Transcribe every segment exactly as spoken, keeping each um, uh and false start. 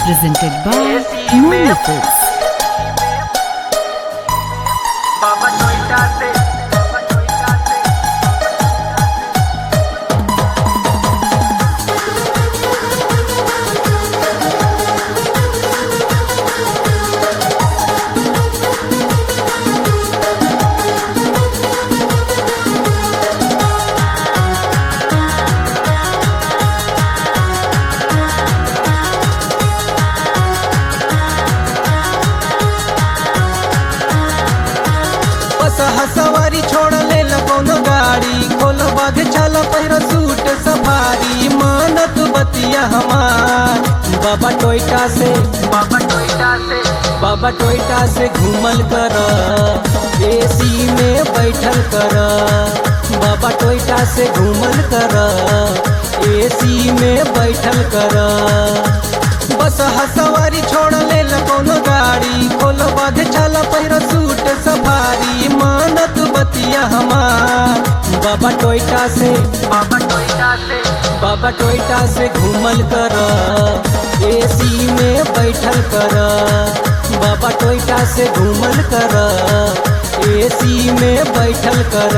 presented by Moonlights. बाबा टोइटा से बाबा टोइटा से सवारी छोड़ ले कोनो गाड़ी खोल बाग चल पहिर सूट सफारी मानत बतिया हमार बाबा टोइटा से बाबा टोइटा से बाबा टोइटा से घूमल कर एसी में बैठल कर बाबा टोइटा से घूमल कर एसी में बैठल कर बस सवारी छोड़ ले कोनो गाड़ी खोल बाग चल पहिर सूट सफारी मानत बतिया हमार बाबा टोइटा से बाबा टोइटा से बाबा टोइटा से घूमल कर एसी में बैठल कर बाबा टोइटा से घूमल कर एसी में बैठल कर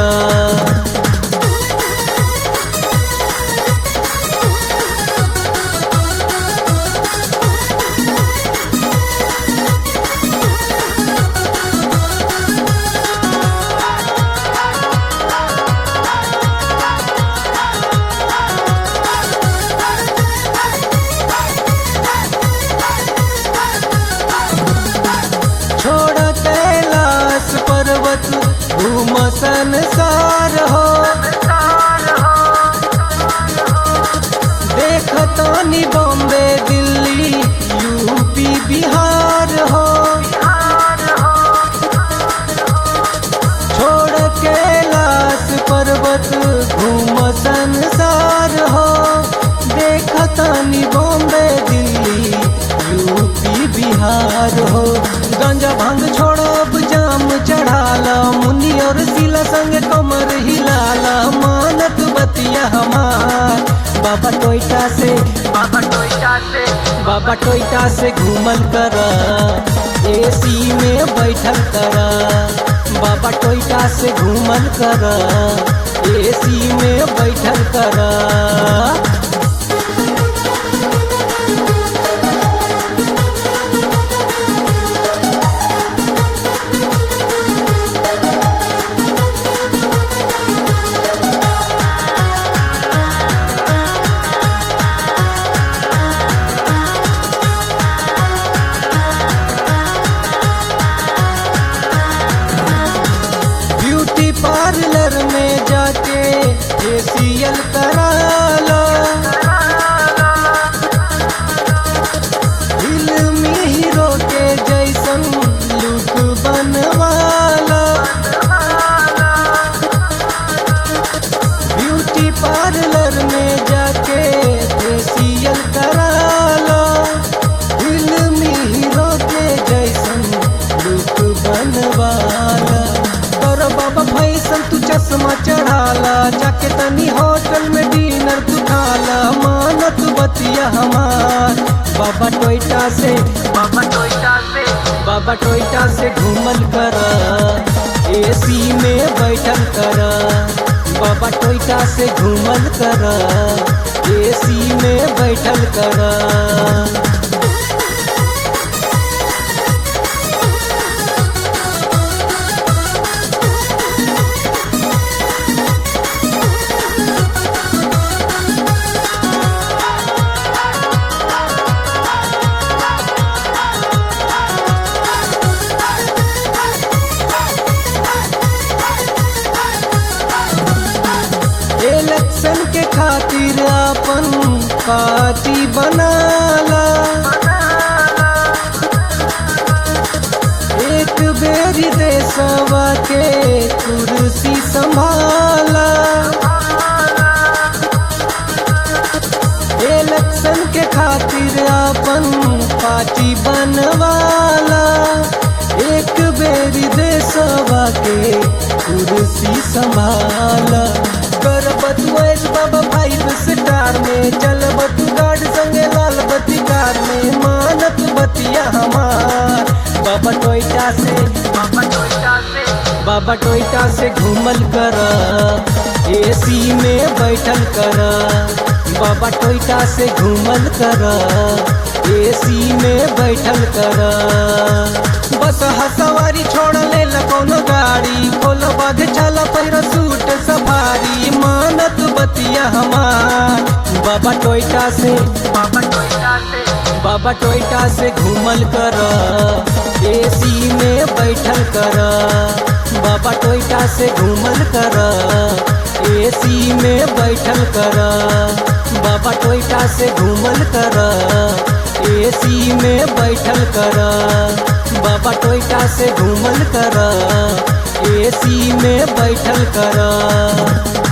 घूम संसार हो देखतानी बॉम्बे दिल्ली यूपी बिहार हो छोड़ कैलाश पर्वत घूम संसार हो देखतानी बॉम्बे दिल्ली यूपी बिहार हो गंजा भांग छोड़ब जाम चढ़ाला मुनि और सिला संग कमर हिलाला मानत बतिया हमार बाबा टोइटा से बाबा टोइटा से बाबा टोइटा से घूमल कर एसी में बैठल कर बाबा टोइटा से घूमल कर एसी में बैठल कर पार्लर में जाके फेशियल करा लो फिल्मी हीरो के जैसन लुक बनवाला ब्यूटी पार्लर में जाके फेशियल करा लो फिल्मी हीरो के जैसन लुक बनवाला बाबा फैसल तू चश्मा चढ़ाला जाके तनी होटल में डिनर तू खाला मानत बतिया हमार बाबा टोइटा से बाबा टोइटा से बाबा टोइटा से घूमल कर एसी में बैठल कर बाबा टोइटा से घूमल कर एसी में बैठल कर इलेक्शन के खातिर अपन पार्टी बनाला एक बेरी देशवा के कुर्सी संभाला इलेक्शन के खातिर अपन पार्टी बनवाला एक बेरी देशवा के कुर्सी संभाला कर बतुएस बाबा फाइव स्टार में चल बतु गार्ड संगे लाल बत्ती कार में मान बतिया हमार। बाबा टोयोटा से बाबा टोयोटा से बाबा टोयोटा से घूमल कर, एसी में बैठल कर। बाबा टोयोटा से घूमल कर, एसी में बैठल कर। बस हसवारी छोड़ ले कोनो गाड़ी, खोल बाध चल पैर सूट सफारी, मानत बतिया हमार। बाबा टोयोटा से बाबा टोयोटा से बाबा टोयोटा से घूमल कर, एसी में बैठल कर। बाबा टोयोटा से घूमल कर, एसी में बैठल कर। बाबा टोयोटा से घूमल कर, एसी में बैठल कर। बाबा टोयोटा से घूमल कर, एसी में बैठल कर।